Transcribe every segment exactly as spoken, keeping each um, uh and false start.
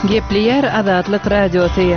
Gepleyer Azatlyk Radiosu.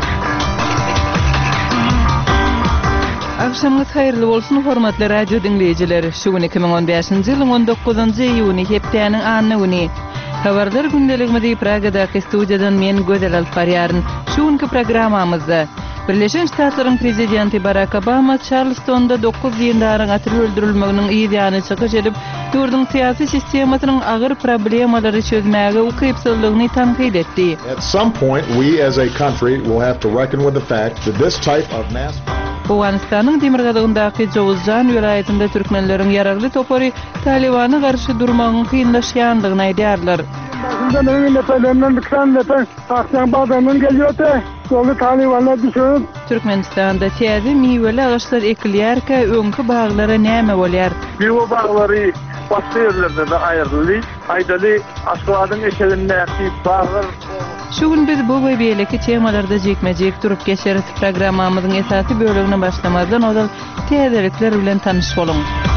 Akşamınız hayırlı olsun hormatly radio dinleyijileri. Şu iki bin on beşinji ýylyň on dokuzynjy iýuny hepdeniň anyny güni. Habarlar gündeliginde Pragadaky studiýadan men Gözel Alparýaryn. Şuňky programmamyzda Birleşen Ştatlaryň prezidenti Barack Obama Charlestonda dokuz ýyldaryň atyr öldürilmeginiň ýygyny çykyş edip, ýurdun syýasy sistemasynyň agyr problemalary çözmäge ukypsyzlygyny tanqid etdi. At some point we as a country will have to reckon with the fact that this type of mass Awganistanyň Demirgadagyndaky Jowuzjan welaýatynda türkmenleriň yararly topary Talibana garşy durmagyny kynlaşýandygyny aýdýarlar. Başında benim neferlerimden bir kısan nefer Akşam Bağdan'dan geliyordu. Sonra Talibanlar düşürüp. Türkmenistan'da täze miweli ağaçlar ekilýärkä öňkü baglara näme bolýar? Miwe baglary başga ýerlerde de aýryldy. Aýdaly Aşgabatyň eşelindäki baglar. Şu gün biz bu we beýleki temalarda jekmejek durup geçeriz. Programmamyzyň esasy bölümine başlamazdan odal täzelikler bilen tanyş boluň.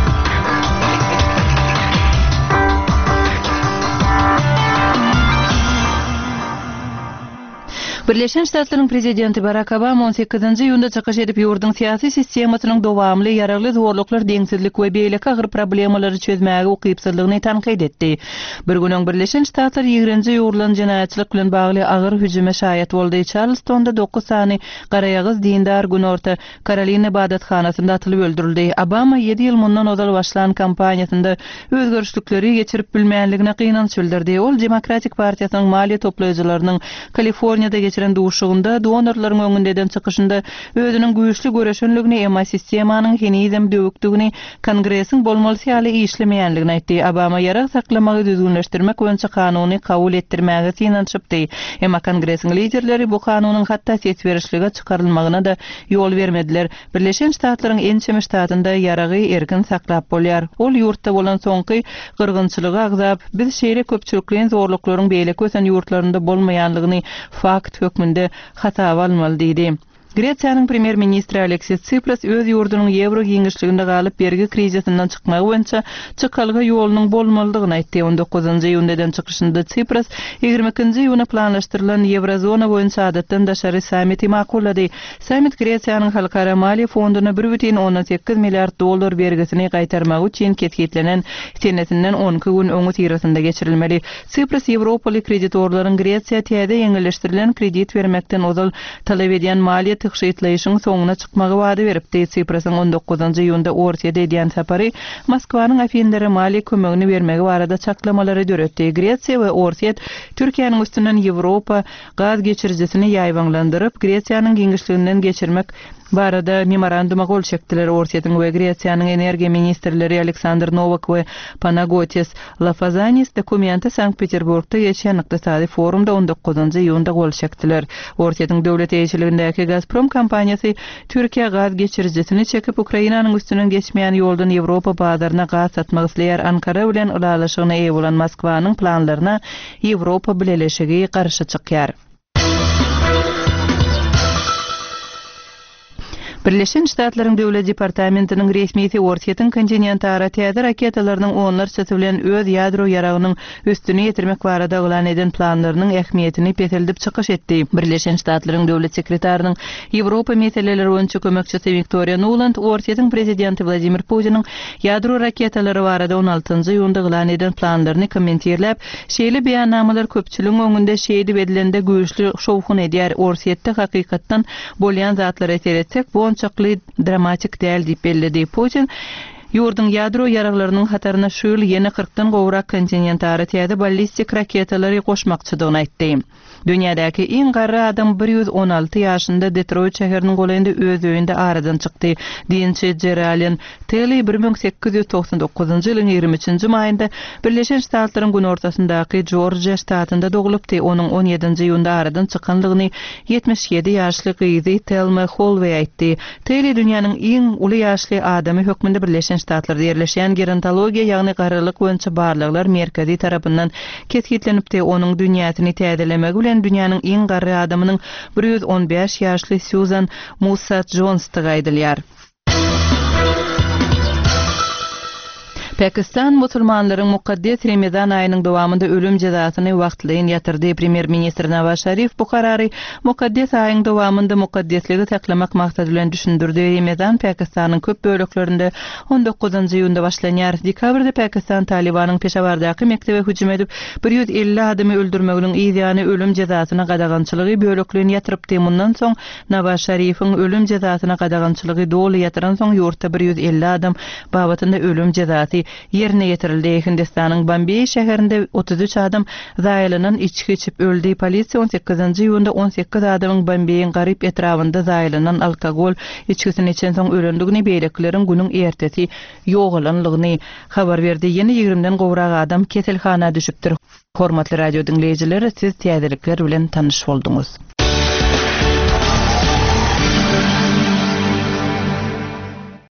Birleşen Ştatlaryň prezidenti Barack Obama on sekizinji ýylda çykyş edip ýurdun syýasy sistemasynyň dowamly yararly zorluklar, deňsizlik we beýleki agyr problemalary çözmäge ukypsyzlygyny tanqid etdi. Bir günden Birleşen Ştatlar ýigrinji ýurlan jenaýatçylyk bilen bagly agyr hüjüme şaýat boldy. Charlestonda dokuz sany garaýagyz dindar günorta Carolina ibadathanasynda atylyp öldürildi. Obama ýedi ýyl mundan odal başlan kampaniýasynda özgörüşlikleri geçirip bilmänligine gynanç bildirdi. Ol Demokratik Partiýasynyň maliýe toplaýjylarynyň Kaliforniýada geçiren duşugunda donorlaryň öňünden çykyşynda özüniň güýçli göreşenligini emma sistemanyň henizem döwükdigini kongresiň bolmaly ýaly işlemeýänligini aýtdy. Obama ýarak saklamagy düzgünleşdirmek boýunça kanuny kabul etdirmäge synançypdy. Emma kongresiň liderleri bu kanunyň hatda ses berişlige çykarylmagyna da ýol bermediler. Birleşen Ştatlaryň ençeme ştatynda ýaragy erkin saklap bolýar. Ol ýurtda bolan soňky gyrgynçylygy agzap, biz şeýle köpçülikliň zorluklaryň beýle kösen ýurtlarynda bolmaýanlygyny fakt hökmünde hata almaly diýdi. Gretsiýanyň premier ministri Aleksis Tsipras öz ýurdunyň Ewro giňişliginde galyp bergi krizisinden çykmagy boýunça çykalga ýolunyň bolmalydygyny aýtdy. on dokuzynjy ýyldan çykışynda Tsipras ýigirme ikinji ýylyna planlaşdyrylan Eurozona boýunça adatdan daşary sammiti makullady. Sammit Gretsiýanyň halkara maliýe fonduna bir бүтүн on sekiz milliard dollar bergisini gaýtarmak üçin ketgitlenen senetinden onky gün öňü tirasynda geçirilmeli. Tsipras Ýewropaly kreditorlaryň Gretsiýa täze ýeňilleşdirilen kredit bermekden ozal talap edýän maliýe tykyşytlaýyşyň soňuna çykmagy wada beripdi. Tsiprasyň on dokuzynjy ýylda Orsiýada edýän sapary Moskwanyň afinlere maliýe kömegini bermegi barada çaklamalary döretdi. Gretsiýa we Orsiýet Türkiýanyň üstünden Ýewropa gaz geçirjisini ýaýbanlandyryp, Gretsiýanyň giňişliginden geçirmek barada memoranduma gol çekdiler. Orsiýetiň we Gretsiýanyň energiýa ministrleri Aleksandr Novak we Panagotis Lafazanis dokumenti Sankt-Peterburgda geçen ykdysady forumda on dokuzynjy ýylda gol çekdiler. Orsiýetiň döwlet eýçiligindäki Gazprom kompaniýasy Türkiýe gaz geçirjisini çekip Ukrainanyň üstünden geçmeýän ýoldan Ýewropa bazaryna gaz satmak isleýär. Ankara bilen ulalaşygyna eýe bolan Moskwanyň planlaryna Ýewropa bileşigi garşy çykýar. Birleşen Ştatlaryň Döwlet Departamentiniň resmiýeti Orsiýetiň kontinentara täze raketalarynyň onlarça bilen öz ýadro ýaragynyň üstüne ýetirmek barada öňden eden planlarynyň ähmiýetini beteldip çykyş etdi. Birleşen Ştatlaryň döwlet sekretarinyň Ýewropa meseleleri boýunça kömekçisi Victoria Nuland Orsiýetiň prezidenti Vladimir Putiniň ýadro raketalary barada on altynjy ýylda öňden eden planlaryny kommentirläp, şeýle beýannamalar köpçüligiň öňünde şeýdi bedilende güýçli şowhun edýär. Orsiýetde hakykatdan bolýan zatlar eteretsek, bu çakly dramatik däl diýip bellidi. Putin ýurdun ýadro ýaraglarynyň hataryna şu ýyl ýene kırkdan gowrak kontinentara täze ballistik raketalary goşmakçydygyny aýtdy. Dünýädäki iň garry adam bir ýüz on alty ýaşynda Detroit şäheriniň golandy öz öýünde aradan çykdy. Diýinçe Geralyn Telly bir ming sekiz ýüz toksan dokuzynjy ýylyň ýigirme üçinji maýynda Birleşen Ştatlaryň günortasyndaky Georgia ştatynda dogulupdy. Onuň on ýedinji ýylda aradan çykanlygyny yetmiş ýedi ýaşly gyzy Thelma Holloway aýtdy. Telly dünýäniň iň uly ýaşly adamy hökmünde Birleşen Ştatlarda ýerleşýän gerontologiýa ýagny garalyk boýunça barlyklar merkezi tarapyndan ketgitlenipdi. Onuň dünýäsini täzelemek bilen dünýäniň iň garry adamynyň bir ýüz on beş ýaşly Susan Musat Jones taýdylýar. Pakistan musulmanlaryň mukaddes Ramazan aýynyň dowamında ölüm jazasyny wagtlyň ýatyrdy. Premier Minister Nawaz Sharif bu karary mukaddes aýynyň dowamında mukaddesligi taklamak maksady bilen düşündirdi. Ramazan Pakistanyň köp böleklerinde on dokuzunçy ýylda başlanýar. Dekabrda Pakistan Talibanyň Peşawardaky mektebe hüjüm edip bir ýüz elli adamy öldürmeginiň ýa-ni ölüm jazasyna gadagançylygy böleklerini ýatyrypdy. Mundan soň Nawaz Şerifiň ölüm jazasyna gadagançylygy doly ýatyran soň ýurtda bir ýüz elli adam babatynda ölüm jazasy ýerine ýetirildi. Hindistanyň Bombay şäherinde otuz üç adam zaýlanan içki içip öldü. Polisiýa on sekizinçi ýylda on sekiz adamyň Bombayň garyp etrafynda zaýlanan alkogol içkisini içen soň ölendigini beýlekleriň günüň ertesi ýogalanlygyny habar berdi. Ýene ýigrimden gowrak adam keselhanada düşüpdir. Hormatly radio dinleýijiler, siz täzelikler bilen tanyş bolduňuz.